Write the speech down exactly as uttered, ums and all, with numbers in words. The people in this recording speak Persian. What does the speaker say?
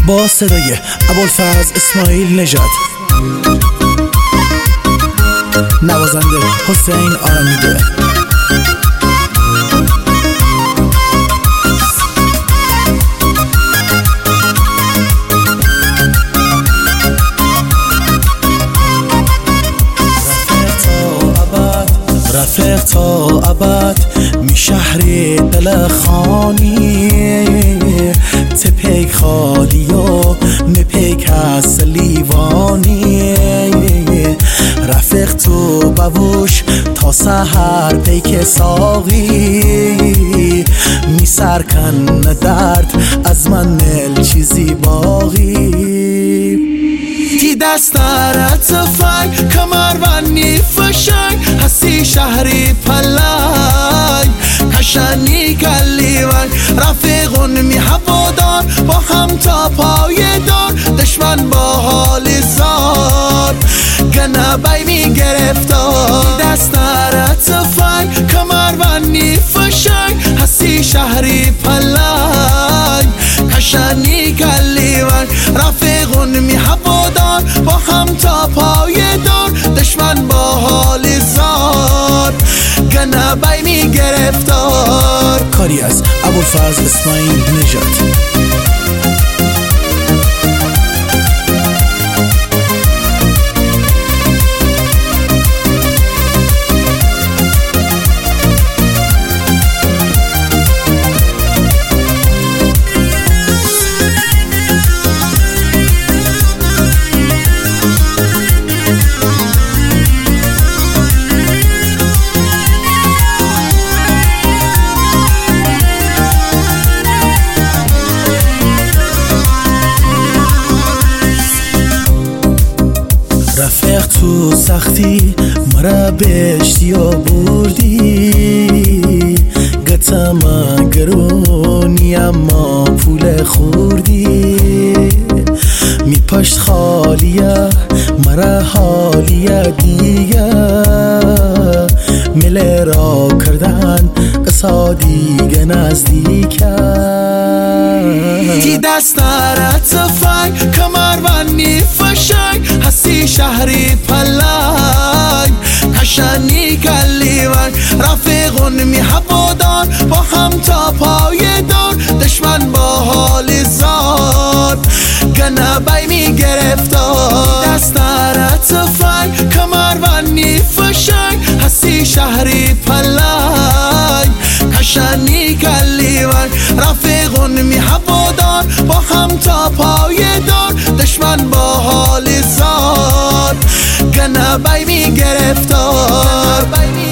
با صدای ابوالفضل اسماعیل نژاد، نوازنده حسین آرامیده. رفیق تا ابد می شهر دل خانی، تپیک خالی و مپیک از لیوانی. رفیق تو بوش تا سحر پیک ساقی، می سرکن درد از من نل چیزی باقی. تی دستارت فنگ کمربندی فشنگ، هستی شهری پلنگ کشنی گلیونگ. رفیقون می هوادار با هم تا پای دار، دشمن با حال زار گنه بی می گرفتار. دستارت فنگ کمربندی فشنگ، هستی شهری پلنگ کشنی گلیونگ. رفیقون می هوادار با هم تا پای دار، دشمن با حال زار گنه بی می گرفتار. کاری از ابوالفضل اسماعیل نژاد. رفیق تو سختی مرا بشتی و بردی، گتم گرونی اما پول خوردی. می پشت خالیه مرا حالیه دیگه، مله را کردن قصا دیگه نزدیکه. تی دستارت فنگ کمربندی فشنگ، هستی شهری پلنگ کشنی گلیونگ. رفیقون می هوادار با هم تا پای دار، دشمن با حال زار گنه بی می گرفتار. دستارت فنگ کمربندی فشنگ، هستی شهری پلنگ کشنی گلیونگ. رفیقون می هوادار با هم تا پای دار، دشمن با حال زار گنه بی می گرفتار.